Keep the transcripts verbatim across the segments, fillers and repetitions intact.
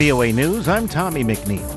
V O A News, I'm Tommy McNeil.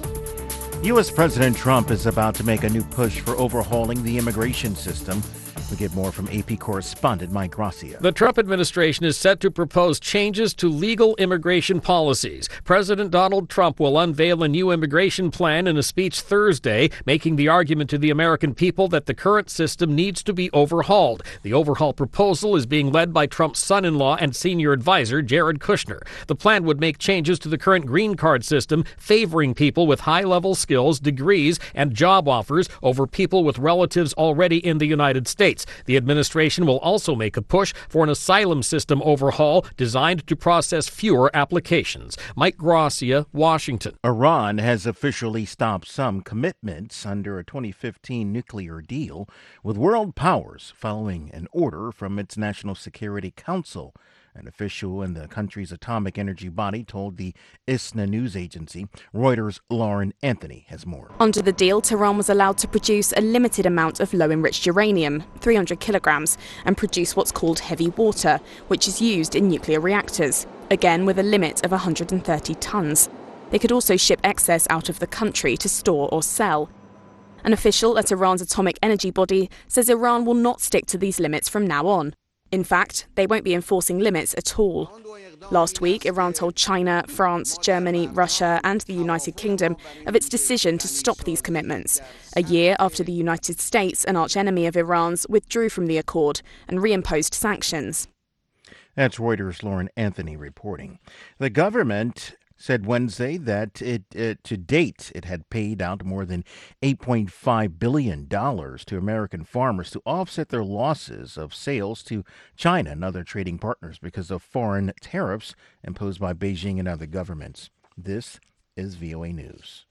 U S. President Trump is about to make a new push for overhauling the immigration system. We get more from A P correspondent Mike Gracia. The Trump administration is set to propose changes to legal immigration policies. President Donald Trump will unveil a new immigration plan in a speech Thursday, making the argument to the American people that the current system needs to be overhauled. The overhaul proposal is being led by Trump's son-in-law and senior advisor, Jared Kushner. The plan would make changes to the current green card system, favoring people with high-level skills, degrees, and job offers over people with relatives already in the United States. The administration will also make a push for an asylum system overhaul designed to process fewer applications. Mike Gracia, Washington. Iran has officially stopped some commitments under a twenty fifteen nuclear deal with world powers following an order from its National Security Council. An official in the country's atomic energy body told the I S N A news agency. Reuters' Lauren Anthony has more. Under the deal, Tehran was allowed to produce a limited amount of low-enriched uranium, three hundred kilograms, and produce what's called heavy water, which is used in nuclear reactors, again with a limit of one hundred thirty tons. They could also ship excess out of the country to store or sell. An official at Iran's atomic energy body says Iran will not stick to these limits from now on. In fact, they won't be enforcing limits at all. Last week, Iran told China, France, Germany, Russia and the United Kingdom of its decision to stop these commitments, a year after the United States, an archenemy of Iran's, withdrew from the accord and reimposed sanctions. That's Reuters' Lauren Anthony reporting. The government said Wednesday that it, uh, to date, it had paid out more than eight point five billion dollars to American farmers to offset their losses of sales to China and other trading partners because of foreign tariffs imposed by Beijing and other governments. This is V O A News.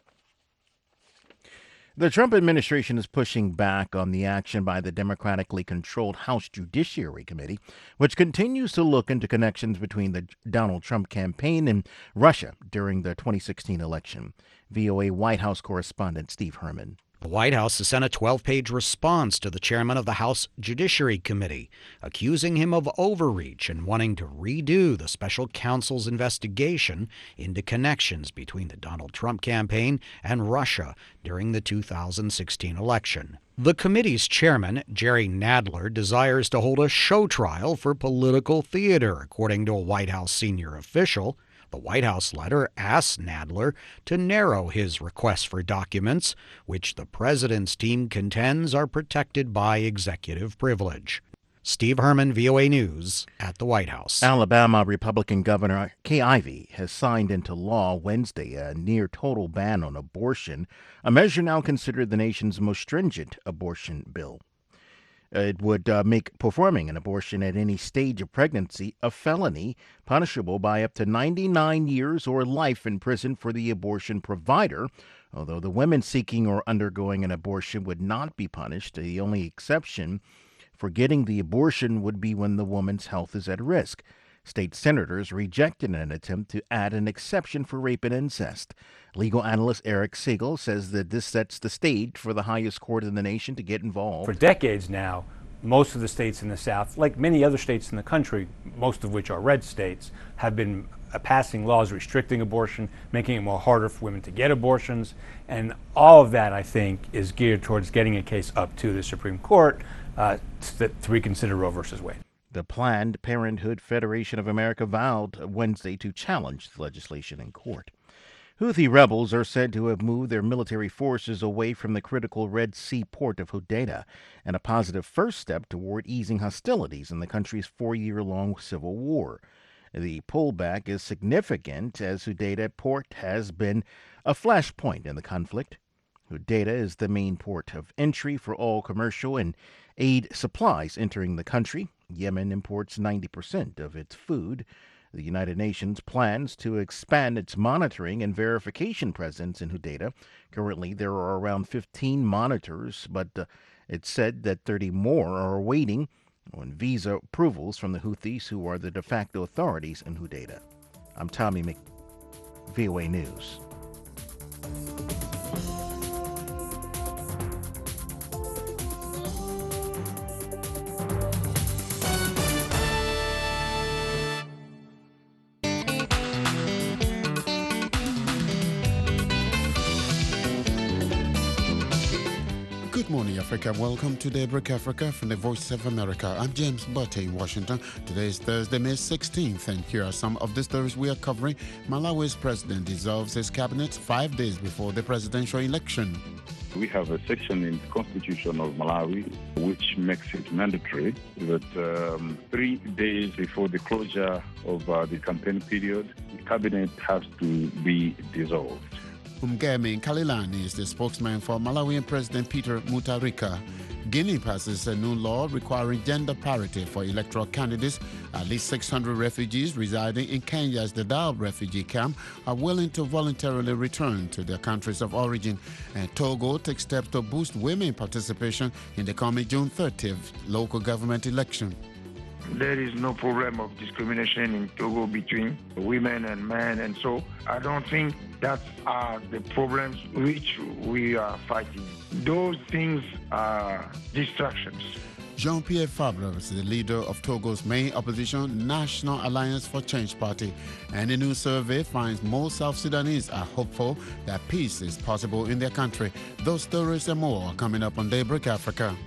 The Trump administration is pushing back on the action by the democratically controlled House Judiciary Committee, which continues to look into connections between the Donald Trump campaign and Russia during the twenty sixteen election. V O A White House correspondent Steve Herman. The White House has sent a twelve-page response to the chairman of the House Judiciary Committee, accusing him of overreach and wanting to redo the special counsel's investigation into connections between the Donald Trump campaign and Russia during the two thousand sixteen election. The committee's chairman, Jerry Nadler, desires to hold a show trial for political theater, according to a White House senior official. The White House letter asks Nadler to narrow his request for documents, which the president's team contends are protected by executive privilege. Steve Herman, V O A News, at the White House. Alabama Republican Governor Kay Ivey has signed into law Wednesday a near-total ban on abortion, a measure now considered the nation's most stringent abortion bill. It would uh, make performing an abortion at any stage of pregnancy a felony, punishable by up to ninety-nine years or life in prison for the abortion provider, although the women seeking or undergoing an abortion would not be punished. The only exception for getting the abortion would be when the woman's health is at risk. State senators rejected an attempt to add an exception for rape and incest. Legal analyst Eric Siegel says that this sets the stage for the highest court in the nation to get involved. For decades now, most of the states in the South, like many other states in the country, most of which are red states, have been uh, passing laws restricting abortion, making it more harder for women to get abortions. And all of that, I think, is geared towards getting a case up to the Supreme Court uh, to, to reconsider Roe versus Wade. The Planned Parenthood Federation of America vowed Wednesday to challenge the legislation in court. Houthi rebels are said to have moved their military forces away from the critical Red Sea port of Hodeidah, and a positive first step toward easing hostilities in the country's four-year-long civil war. The pullback is significant as Hodeidah port has been a flashpoint in the conflict. Hodeidah is the main port of entry for all commercial and aid supplies entering the country. Yemen imports ninety percent of its food. The United Nations plans to expand its monitoring and verification presence in Hodeidah. Currently, there are around fifteen monitors, but uh, it's said that thirty more are awaiting on visa approvals from the Houthis, who are the de facto authorities in Hodeidah. I'm Tommy Mc... V O A News. morning, Africa. Welcome to Daybreak Africa from the Voice of America. I'm James Butte in Washington. Today is Thursday, May sixteenth, and here are some of the stories we are covering. Malawi's president dissolves his cabinet five days before the presidential election. We have a section in the Constitution of Malawi which makes it mandatory that um, three days before the closure of uh, the campaign period, the cabinet has to be dissolved. Umgeme Kalilani is the spokesman for Malawian President Peter Mutharika. Guinea passes a new law requiring gender parity for electoral candidates. At least six hundred refugees residing in Kenya's Dadaab refugee camp are willing to voluntarily return to their countries of origin. And Togo takes steps to boost women participation in the coming June thirtieth local government election. There is no problem of discrimination in Togo between women and men, and so I don't think that are the problems which we are fighting. Those things are distractions. Jean-Pierre Fabre is the leader of Togo's main opposition, National Alliance for Change Party. And a new survey finds most South Sudanese are hopeful that peace is possible in their country. Those stories and more are coming up on Daybreak Africa.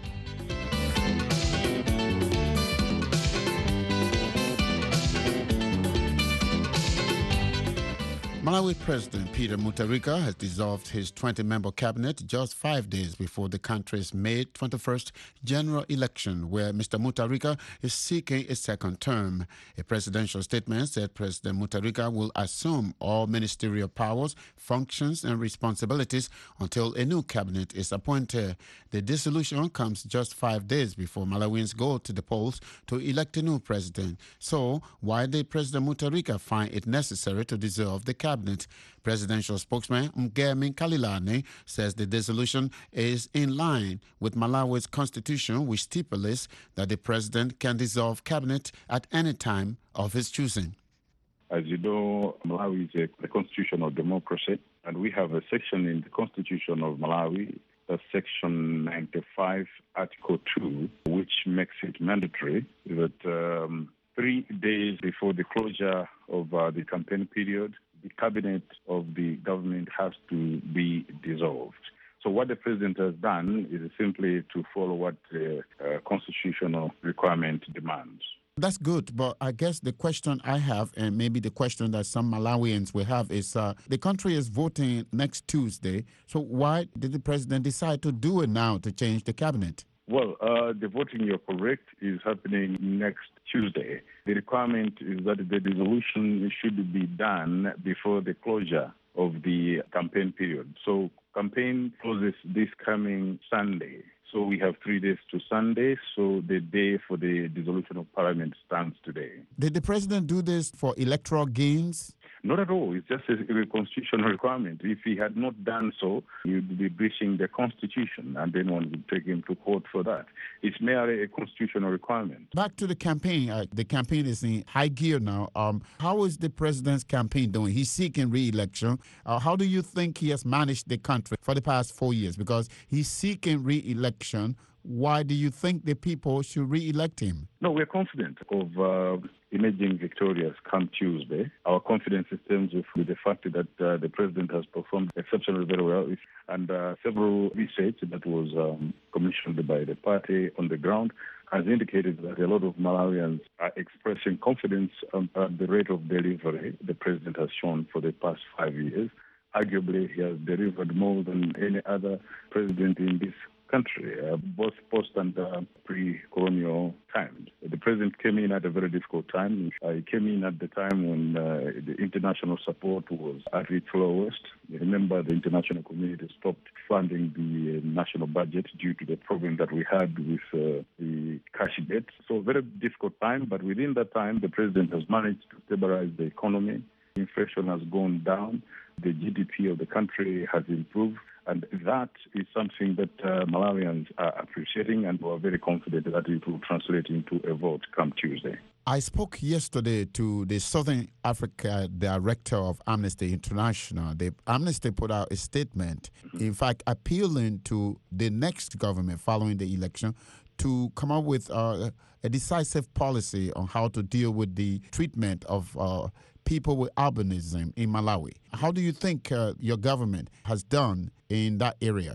Malawi President Peter Mutharika has dissolved his twenty-member cabinet just five days before the country's May twenty-first general election, where Mister Mutharika is seeking a second term. A presidential statement said President Mutharika will assume all ministerial powers, functions, and responsibilities until a new cabinet is appointed. The dissolution comes just five days before Malawians go to the polls to elect a new president. So, why did President Mutharika find it necessary to dissolve the cabinet? Presidential spokesman Umgeme Kalilani says the dissolution is in line with Malawi's constitution, which stipulates that the president can dissolve cabinet at any time of his choosing. As you know, Malawi is a, a constitutional democracy, and we have a section in the Constitution of Malawi, that's Section ninety-five, Article two, which makes it mandatory that um, three days before the closure of uh, the campaign period, the cabinet of the government has to be dissolved. So what the president has done is simply to follow what the uh, constitutional requirement demands. That's good, but I guess the question I have, and maybe the question that some Malawians will have, is uh, the country is voting next Tuesday, so why did the president decide to do it now to change the cabinet? Well, uh, the voting, you're correct, is happening next Tuesday. The requirement is that the dissolution should be done before the closure of the campaign period. So campaign closes this coming Sunday. So we have three days to Sunday, so the day for the dissolution of parliament stands today. Did the president do this for electoral gains? Not at all. It's just a, a constitutional requirement. If he had not done so, he would be breaching the Constitution, and then one would take him to court for that. It's merely a constitutional requirement. Back to the campaign. Uh, the campaign is in high gear now. Um, how is the president's campaign doing? He's seeking re-election. Uh, how do you think he has managed the country for the past four years? Because he's seeking re-election. Why do you think the people should re-elect him? No, we're confident of uh, emerging victorious come Tuesday. Our confidence stems with the fact that uh, the president has performed exceptionally very well. And uh, several research that was um, commissioned by the party on the ground has indicated that a lot of Malawians are expressing confidence um, at the rate of delivery the president has shown for the past five years. Arguably, he has delivered more than any other president in this country, uh, both post and uh, pre-colonial times. The president came in at a very difficult time. Uh, he came in at the time when uh, the international support was at its lowest. Remember, the international community stopped funding the uh, national budget due to the problem that we had with uh, the cash debt. So very difficult time, but within that time, the president has managed to stabilize the economy. Inflation has gone down. The G D P of the country has improved. And that is something that uh, Malawians are appreciating, and we're very confident that it will translate into a vote come Tuesday. I spoke yesterday to the Southern Africa director of Amnesty International. The Amnesty put out a statement, mm-hmm. in fact, appealing to the next government following the election to come up with uh, a decisive policy on how to deal with the treatment of uh, people with albinism in Malawi. How do you think uh, your government has done in that area?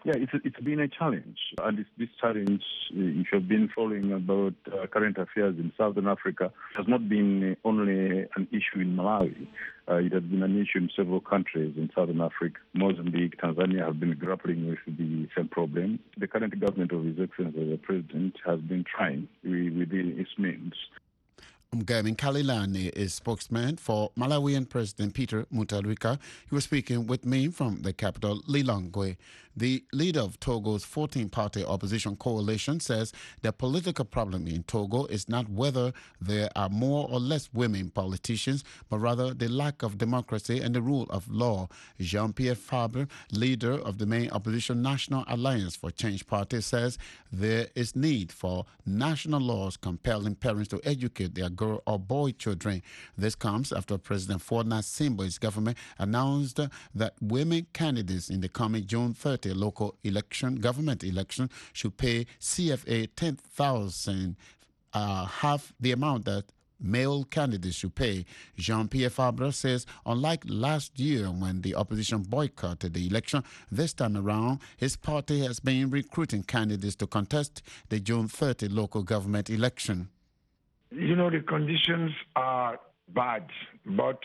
Yeah, it's it's been a challenge, and this, this challenge, if you've been following about uh, current affairs in Southern Africa, has not been only an issue in Malawi. Uh, it has been an issue in several countries in Southern Africa. Mozambique, Tanzania have been grappling with the same problem. The current government of His Excellency the President has been trying within its means. Mgami Kalilani is spokesman for Malawian President Peter Mutharika. He was speaking with me from the capital, Lilongwe. The leader of Togo's fourteen-party opposition coalition says the political problem in Togo is not whether there are more or less women politicians, but rather the lack of democracy and the rule of law. Jean-Pierre Fabre, leader of the main opposition National Alliance for Change Party, says there is need for national laws compelling parents to educate their girl or boy children. This comes after President Ford Nasimbo's government announced that women candidates in the coming June thirtieth local election, government election, should pay C F A ten thousand dollars, uh, half the amount that male candidates should pay. Jean-Pierre Fabre says, unlike last year when the opposition boycotted the election, this time around, his party has been recruiting candidates to contest the June thirtieth local government election. You know, the conditions are bad, but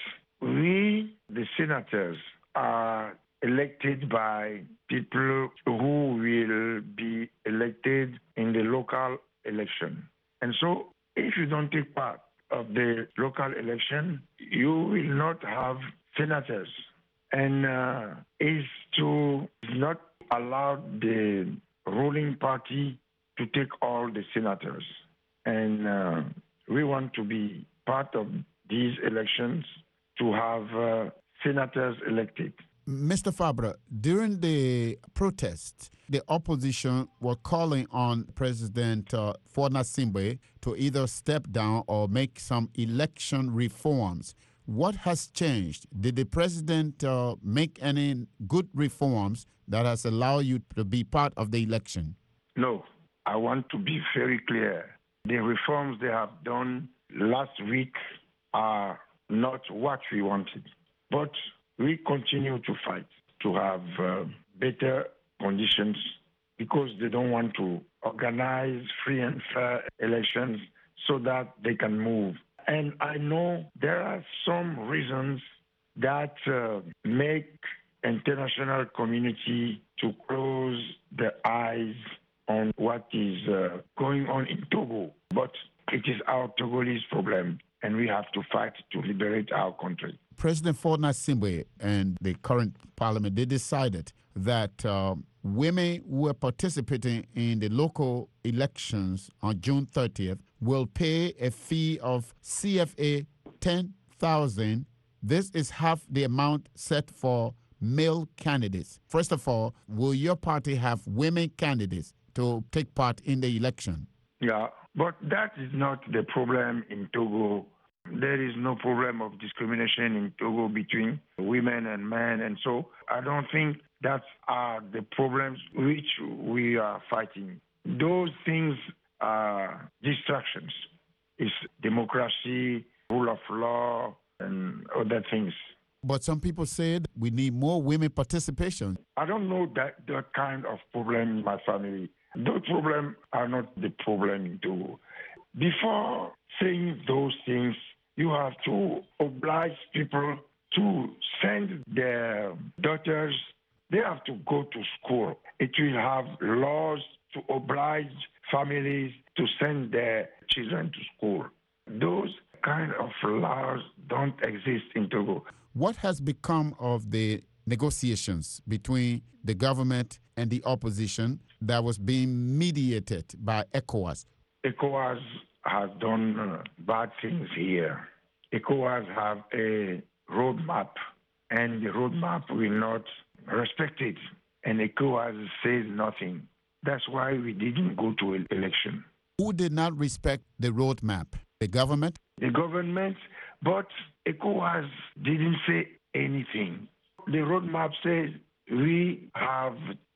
we, the senators, are elected by people who will be elected in the local election. And so if you don't take part of the local election, you will not have senators. And uh, is to not allow the ruling party to take all the senators. And uh, we want to be part of these elections to have uh, senators elected. Mister Fabre, during the protest, the opposition were calling on President uh, Ford Nasimbe to either step down or make some election reforms. What has changed? Did the president uh, make any good reforms that has allowed you to be part of the election? No, I want to be very clear. The reforms they have done last week are not what we wanted. But we continue to fight to have uh, better conditions because they don't want to organize free and fair elections so that they can move. And I know there are some reasons that uh, make international community to close their eyes on what is uh, going on in Togo. But it is our Togolese problem, and we have to fight to liberate our country. President Ford Nasimbe and the current parliament, they decided that uh, women who are participating in the local elections on June thirtieth will pay a fee of C F A ten thousand dollars. This is half the amount set for male candidates. First of all, will your party have women candidates to take part in the election? Yeah, but that is not the problem in Togo. There is no problem of discrimination in Togo between women and men, and so I don't think that are the problems which we are fighting. Those things are distractions. It's democracy, rule of law, and other things. But some people said we need more women participation. I don't know that that kind of problem in my family. Those problems are not the problem in Togo. Before saying those things, you have to oblige people to send their daughters. They have to go to school. It will have laws to oblige families to send their children to school. Those kind of laws don't exist in Togo. What has become of the negotiations between the government and the opposition that was being mediated by ECOWAS? ECOWAS has done uh, bad things here. ECOWAS have a roadmap, and the roadmap will not respect it. And ECOWAS says nothing. That's why we didn't go to an election. Who did not respect the roadmap? The government? The government, but ECOWAS didn't say anything. The roadmap says we have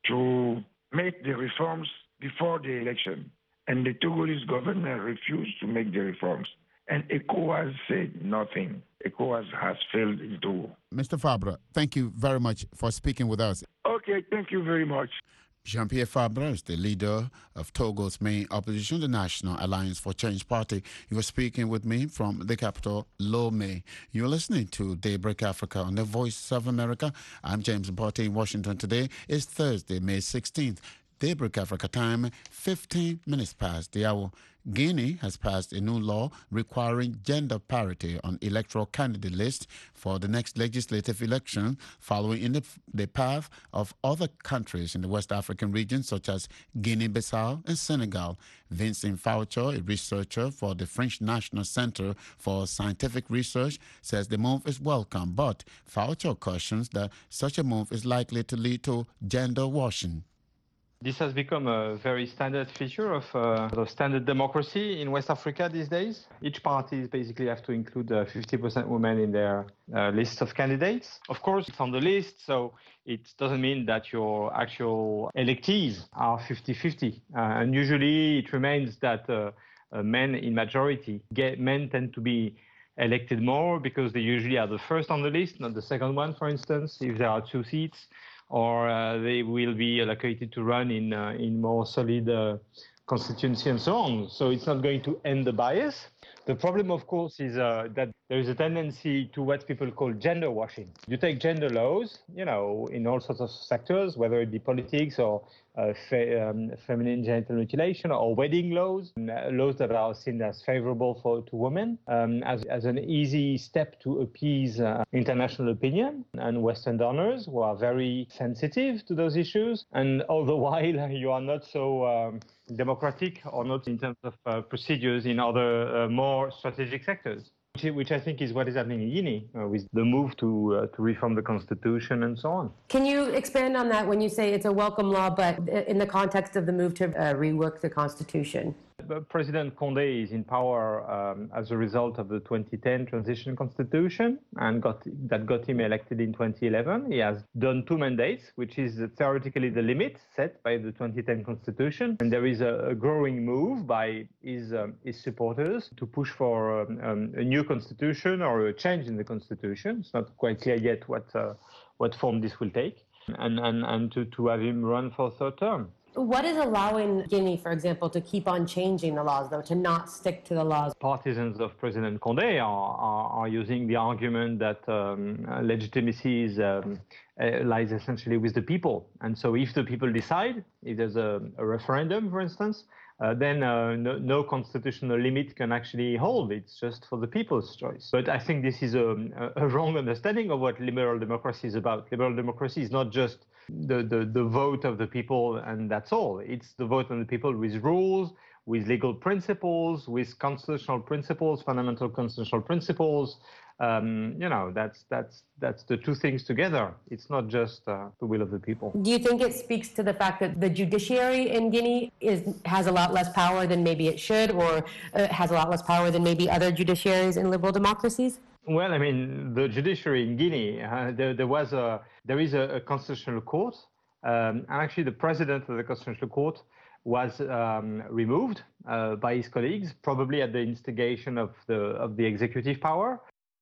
to make the reforms before the election. And the Togolese government refused to make the reforms. And ECOWAS said nothing. ECOWAS has failed in Togo. Mister Fabre, thank you very much for speaking with us. Okay, thank you very much. Jean-Pierre Fabre is the leader of Togo's main opposition, the National Alliance for Change Party. He was speaking with me from the capital, Lomé. You're listening to Daybreak Africa on the Voice of America. I'm James Mporte in Washington. Today is Thursday, May sixteenth. Daybreak Africa time, fifteen minutes past the hour. Guinea has passed a new law requiring gender parity on electoral candidate lists for the next legislative election, following in the, the path of other countries in the West African region, such as Guinea-Bissau and Senegal. Vincent Faucher, a researcher for the French National Center for Scientific Research, says the move is welcome, but Faucher cautions that such a move is likely to lead to gender washing. This has become a very standard feature of uh, the standard democracy in West Africa these days. Each party basically have to include uh, fifty percent women in their uh, list of candidates. Of course, it's on the list, so it doesn't mean that your actual electees are fifty-fifty. Uh, and usually it remains that uh, uh, men in majority, get, men tend to be elected more because they usually are the first on the list, not the second one, for instance, if there are two seats. Or uh, they will be allocated to run in uh, in more solid uh, constituency and so on. So it's not going to end the bias. The problem, of course, is uh, that there is a tendency to what people call gender washing. You take gender laws, you know, in all sorts of sectors, whether it be politics or uh, fe- um, feminine genital mutilation or wedding laws, uh, laws that are seen as favorable for to women, um, as, as an easy step to appease uh, international opinion and Western donors who are very sensitive to those issues. And all the while, you are not so um, democratic or not in terms of uh, procedures in other uh, more strategic sectors. Which I think is what is happening in Guinea uh, with the move to uh, to reform the constitution and so on. Can you expand on that when you say it's a welcome law, but in the context of the move to uh, rework the constitution? President Condé is in power um, as a result of the twenty ten transition constitution, and got that got him elected in twenty eleven. He has done two mandates, which is theoretically the limit set by the twenty ten constitution. And there is a, a growing move by his um, his supporters to push for um, um, a new constitution or a change in the constitution. It's not quite clear yet what uh, what form this will take, and and and to, to have him run for a third term. What is allowing Guinea, for example, to keep on changing the laws, though, to not stick to the laws? Partisans of President Condé are, are, are using the argument that um, legitimacy is, um, uh, lies essentially with the people. And so if the people decide, if there's a, a referendum, for instance, uh, then uh, no, no constitutional limit can actually hold. It's just for the people's choice. But I think this is a, a wrong understanding of what liberal democracy is about. Liberal democracy is not just the, the, the vote of the people and that's all. It's the vote of the people with rules, with legal principles, with constitutional principles, fundamental constitutional principles. Um, you know, that's that's that's the two things together. It's not just uh, the will of the people. Do you think it speaks to the fact that the judiciary in Guinea is has a lot less power than maybe it should, or uh, has a lot less power than maybe other judiciaries in liberal democracies? Well, I mean, the judiciary in Guinea, uh, there, there was a there is a, a constitutional court, um, and actually the president of the constitutional court was um, removed uh, by his colleagues, probably at the instigation of the of the executive power.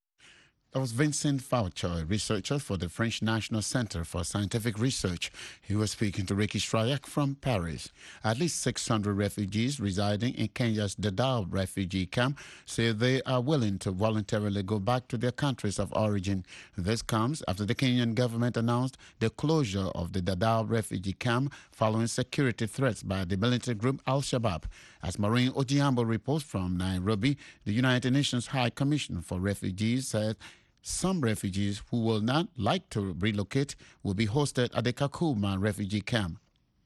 That was Vincent Faucher, a researcher for the French National Center for Scientific Research. He was speaking to Ricky Strayak from Paris. At least six hundred refugees residing in Kenya's Dadaab refugee camp say they are willing to voluntarily go back to their countries of origin. This comes after the Kenyan government announced the closure of the Dadaab refugee camp following security threats by the military group Al-Shabaab. As Maureen Ojiambo reports from Nairobi, the United Nations High Commission for Refugees said some refugees who will not like to relocate will be hosted at the Kakuma refugee camp.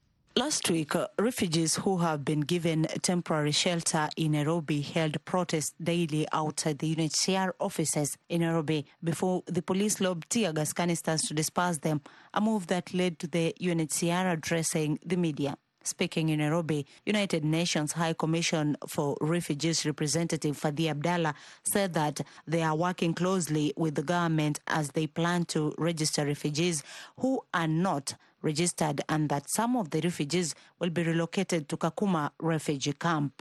Last week, uh, refugees who have been given temporary shelter in Nairobi held protests daily outside the U N H C R offices in Nairobi before the police lobbed tear gas canisters to disperse them, a move that led to the U N H C R addressing the media. Speaking in Nairobi, United Nations High Commission for Refugees representative Fadi Abdallah said that they are working closely with the government as they plan to register refugees who are not registered, and that some of the refugees will be relocated to Kakuma refugee camp.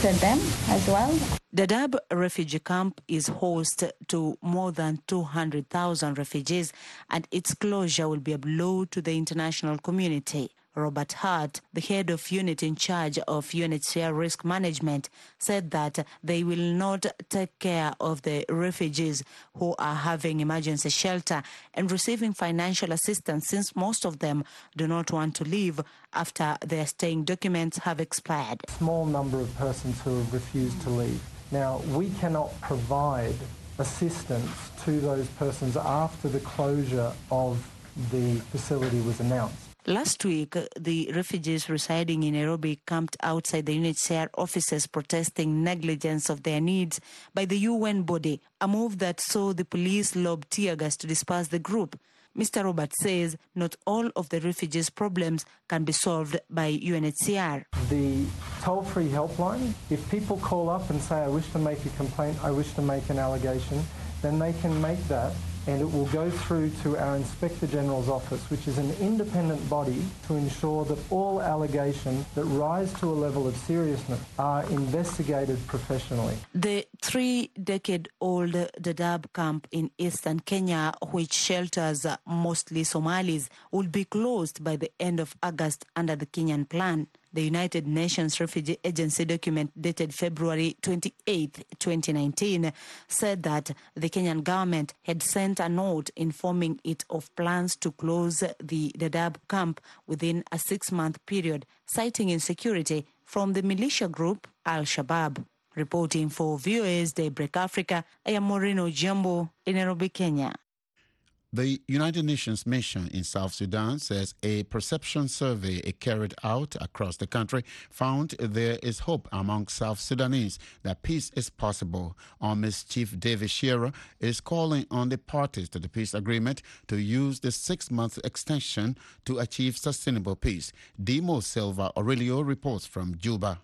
visited them as well. Dadaab refugee camp is host to more than two hundred thousand refugees, and its closure will be a blow to the international community. Robert Hart, the head of unit in charge of U N H C R risk management, said that they will not take care of the refugees who are having emergency shelter and receiving financial assistance, since most of them do not want to leave after their staying documents have expired. Small number of persons who have refused to leave. Now, we cannot provide assistance to those persons after the closure of the facility was announced. Last week, the refugees residing in Nairobi camped outside the U N H C R offices protesting negligence of their needs by the U N body, a move that saw the police lob tear gas to disperse the group. Mister Roberts says not all of the refugees' problems can be solved by U N H C R. The toll-free helpline, if people call up and say, I wish to make a complaint, I wish to make an allegation, then they can make that, and it will go through to our Inspector General's office, which is an independent body to ensure that all allegations that rise to a level of seriousness are investigated professionally. The three-decade-old Dadaab camp in eastern Kenya, which shelters mostly Somalis, will be closed by the end of August under the Kenyan plan. The United Nations Refugee Agency document dated February twenty-eighth, twenty nineteen said that the Kenyan government had sent a note informing it of plans to close the Dadaab camp within a six-month period, citing insecurity from the militia group Al-Shabaab. Reporting for V O A's Daybreak Africa, I am Moreno Jambo in Nairobi, Kenya. The United Nations mission in South Sudan says a perception survey carried out across the country found there is hope among South Sudanese that peace is possible. Army Chief David Shearer is calling on the parties to the peace agreement to use the six-month extension to achieve sustainable peace. Dimo Silva Aurelio reports from Juba.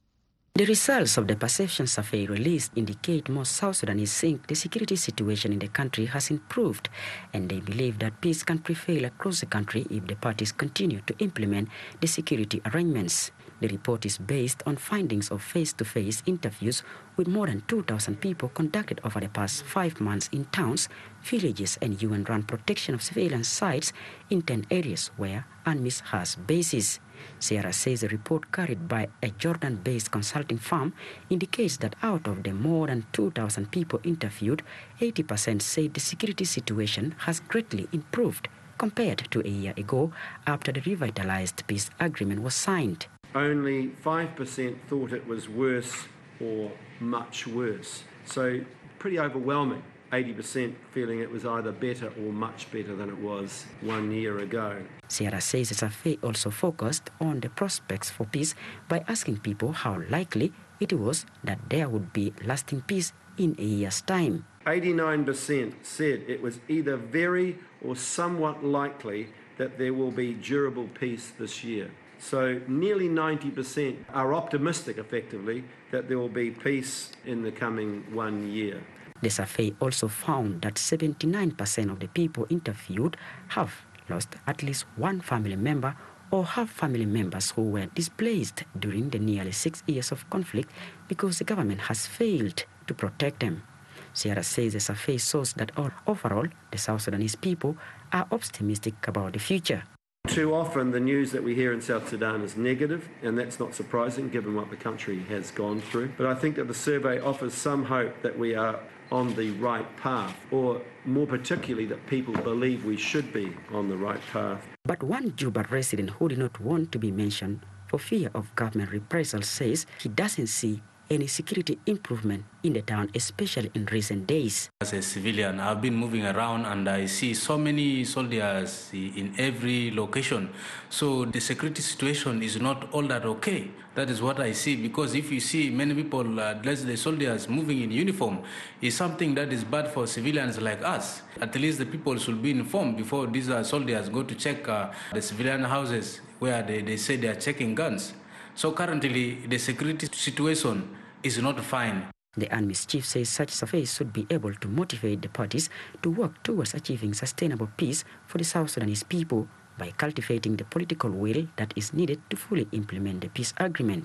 The results of the perception survey released indicate most South Sudanese think the security situation in the country has improved, and they believe that peace can prevail across the country if the parties continue to implement the security arrangements. The report is based on findings of face-to-face interviews with more than two thousand people conducted over the past five months in towns, villages, and U N-run protection of civilian sites in ten areas where UNMISS has bases. Sierra says the report carried by a Jordan-based consulting firm indicates that out of the more than two thousand people interviewed, eighty percent said the security situation has greatly improved compared to a year ago after the revitalized peace agreement was signed. Only five percent thought it was worse or much worse. So pretty overwhelming. eighty percent feeling it was either better or much better than it was one year ago. Sierra says the survey also focused on the prospects for peace by asking people how likely it was that there would be lasting peace in a year's time. eighty-nine percent said it was either very or somewhat likely that there will be durable peace this year. So nearly ninety percent are optimistic, effectively, that there will be peace in the coming one year. The survey also found that seventy-nine percent of the people interviewed have lost at least one family member or have family members who were displaced during the nearly six years of conflict because the government has failed to protect them. Sierra says the survey shows that all, overall, the South Sudanese people are optimistic about the future. Too often the news that we hear in South Sudan is negative, and that's not surprising given what the country has gone through. But I think that the survey offers some hope that we are on the right path, or more particularly that people believe we should be on the right path. But one Juba resident who did not want to be mentioned for fear of government reprisals says he doesn't see any security improvement in the town, especially in recent days. As a civilian, I've been moving around and I see so many soldiers in every location. So the security situation is not all that okay. That is what I see, because if you see many people, uh, less the soldiers moving in uniform, is something that is bad for civilians like us. At least the people should be informed before these uh, soldiers go to check uh, the civilian houses where they, they say they are checking guns. So currently, the security situation is not fine. The UNMISS chief says such surveys should be able to motivate the parties to work towards achieving sustainable peace for the South Sudanese people by cultivating the political will that is needed to fully implement the peace agreement.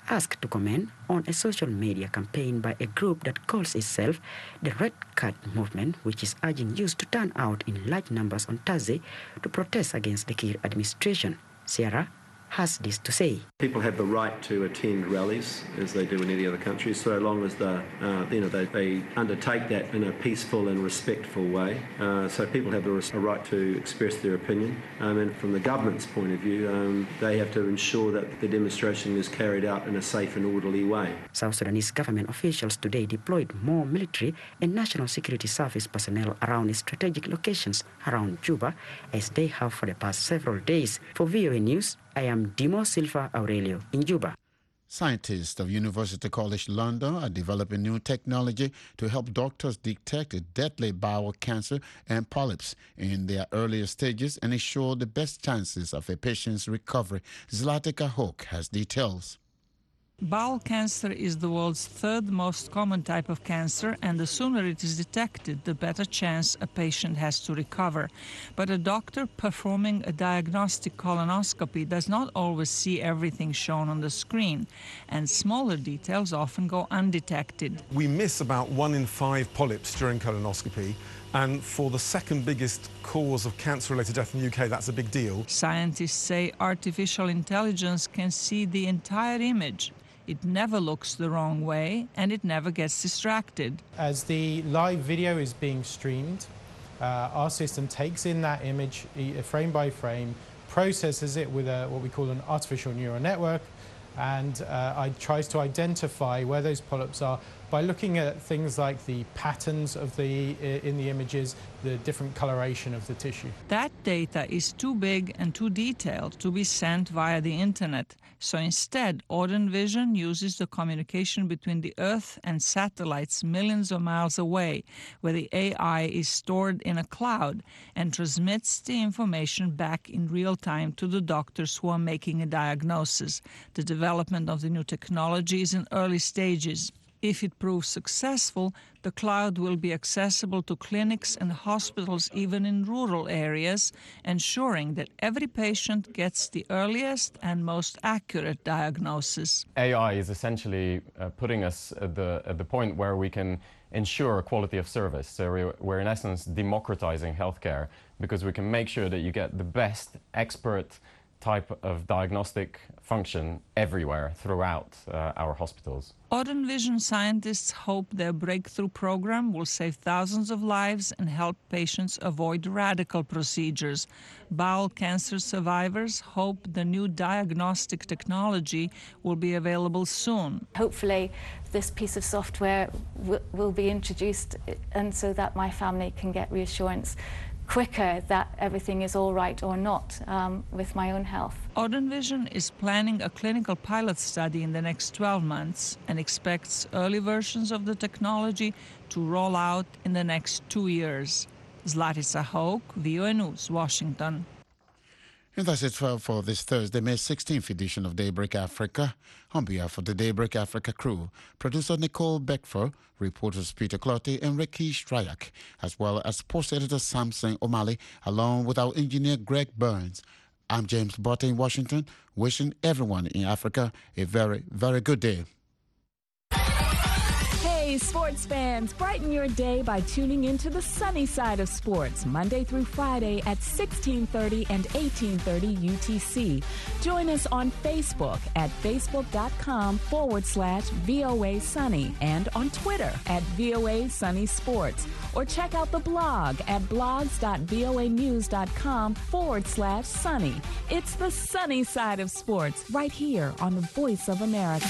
asked to comment on a social media campaign by a group that calls itself the Red Card Movement, which is urging youth to turn out in large numbers on Thursday to protest against the Kiir administration. Sierra has this to say. People have the right to attend rallies, as they do in any other country, so long as the, uh, you know, they, they undertake that in a peaceful and respectful way. Uh, so people have a, a right to express their opinion. Um, and from the government's point of view, um, they have to ensure that the demonstration is carried out in a safe and orderly way. South Sudanese government officials today deployed more military and national security service personnel around strategic locations around Juba, as they have for the past several days. For V O A News, I am Dimo Silva Aurelio in Juba. Scientists of University College London are developing new technology to help doctors detect deadly bowel cancer and polyps in their earlier stages and ensure the best chances of a patient's recovery. Zlatica Hoke has details. Bowel cancer is the world's third most common type of cancer, and the sooner it is detected, the better chance a patient has to recover. But a doctor performing a diagnostic colonoscopy does not always see everything shown on the screen, and smaller details often go undetected. We miss about one in five polyps during colonoscopy, and for the second biggest cause of cancer-related death in the U K, that's a big deal. Scientists say artificial intelligence can see the entire image. It never looks the wrong way, and it never gets distracted. As the live video is being streamed, uh, our system takes in that image frame by frame, processes it with a, what we call an artificial neural network, and uh, I tries to identify where those polyps are by looking at things like the patterns of the in the images, the different coloration of the tissue. That data is too big and too detailed to be sent via the internet. So instead, Auden Vision uses the communication between the Earth and satellites millions of miles away, where the A I is stored in a cloud and transmits the information back in real time to the doctors who are making a diagnosis. The development of the new technology is in early stages. If it proves successful, the cloud will be accessible to clinics and hospitals even in rural areas, ensuring that every patient gets the earliest and most accurate diagnosis. A I is essentially uh, putting us at the, at the point where we can ensure quality of service. So we're, we're in essence democratizing healthcare, because we can make sure that you get the best expert type of diagnostic function everywhere throughout uh, our hospitals. Auden Vision scientists hope their breakthrough program will save thousands of lives and help patients avoid radical procedures. Bowel cancer survivors hope the new diagnostic technology will be available soon. Hopefully this piece of software w- will be introduced, and so that my family can get reassurance quicker that everything is all right or not um, with my own health. Auden Vision is planning a clinical pilot study in the next twelve months and expects early versions of the technology to roll out in the next two years. Zlatica Hoke, V O A News, Washington. And that's it for, for this Thursday, May sixteenth edition of Daybreak Africa. On behalf of the Daybreak Africa crew, producer Nicole Beckford, reporters Peter Clotty and Ricky Stryak, as well as sports editor Samson O'Malley, along with our engineer Greg Burns. I'm James Botte in Washington, wishing everyone in Africa a very, very good day. Hey, sports fans, brighten your day by tuning into the sunny side of sports, Monday through Friday at sixteen thirty and eighteen thirty U T C. Join us on Facebook at facebook.com forward slash VOA Sunny and on Twitter at VOA Sunny Sports. Or check out the blog at blogs.voanews.com forward slash sunny. It's the sunny side of sports right here on the Voice of America.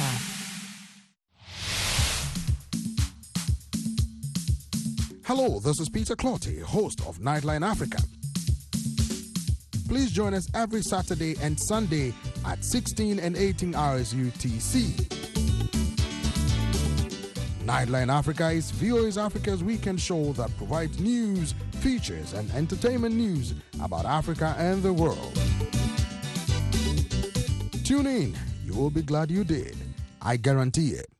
Hello, this is Peter Clotty, host of Nightline Africa. Please join us every Saturday and Sunday at sixteen and eighteen hours U T C. Nightline Africa is V O A's Africa's weekend show that provides news, features, and entertainment news about Africa and the world. Tune in. You will be glad you did. I guarantee it.